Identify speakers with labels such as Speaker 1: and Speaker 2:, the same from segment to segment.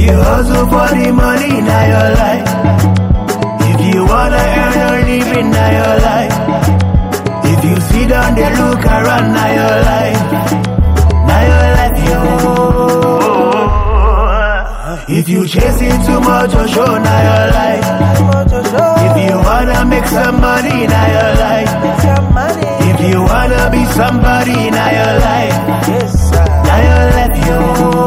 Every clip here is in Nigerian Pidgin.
Speaker 1: you hustle for the money, now your life. If you wanna earn a living, now your life. If you sit down there, look around, now your life. Now your life, yo. If you chasing too much, or show, now your life. If you wanna make some money, now your life. If you wanna be somebody, now your life. Now your life, yo.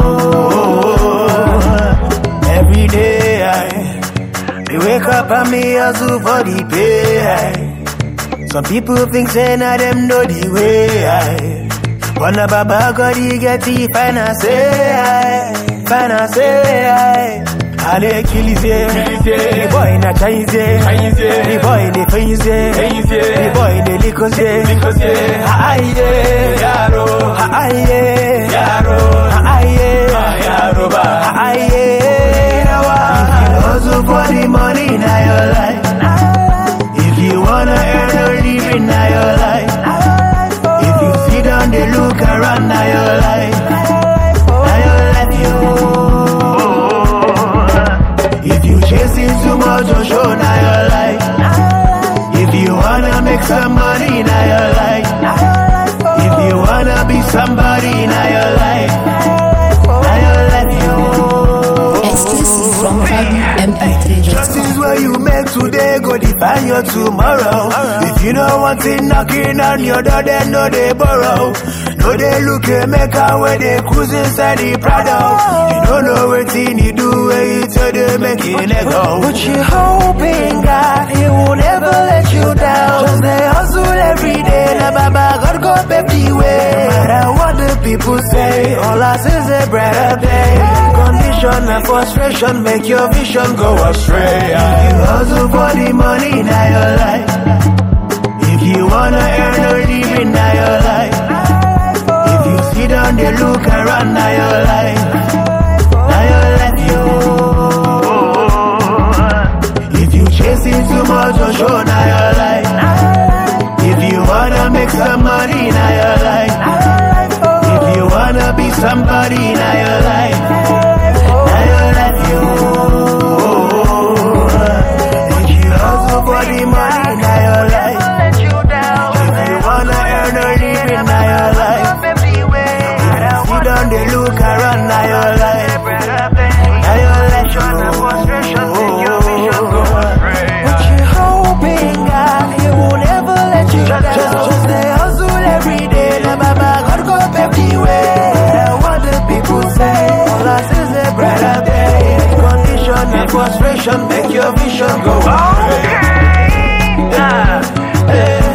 Speaker 1: Every day I wake up and me hustle for the pay. Some people think say na them know the way. Wanna baba God he get the finance. And they kill his the boy in a Chinese, the boy in the face, the boy in the liquors, hustle for the money, now your life. If you wanna earn a living, now your life. If you sit down they look around, now your life. Now your life, yo. If you chasing too much, or show, now your life. If you wanna make some money, now your life. If you wanna be somebody, now your life. Now your life, yo.
Speaker 2: Exclusive from MP3.
Speaker 1: Trust is what you make today, go define your tomorrow. If you don't want it knocking on your door, then no they borrow. No they look at make out where they cruise inside the Prado. You don't know what you do, where you tell them making it go. But you hoping God, he will never let you down. Just they hustle every day, na baba God go pave the way. No matter what the people say, all I see is a brighter day. Condition and frustration make your vision go astray. If you hustle for the money, now your life. If you wanna earn a living, now your life. If you sit down there, look around, now your life. Now your life, yo. If you chasing too much, or show, now your life. If you wanna make some money, now your life. If you wanna be somebody, now your life. Now your life, yo. If you hustle for the money, now your life. If you wanna earn a living, now your life. Sit down, they look around, now your life. Now your life, yo. But you hoping God, he will never let you down. Just they hustle every day, na baba God go pave the way. What the people say, all I see is a brighter day. Condition and frustration make your vision go astray.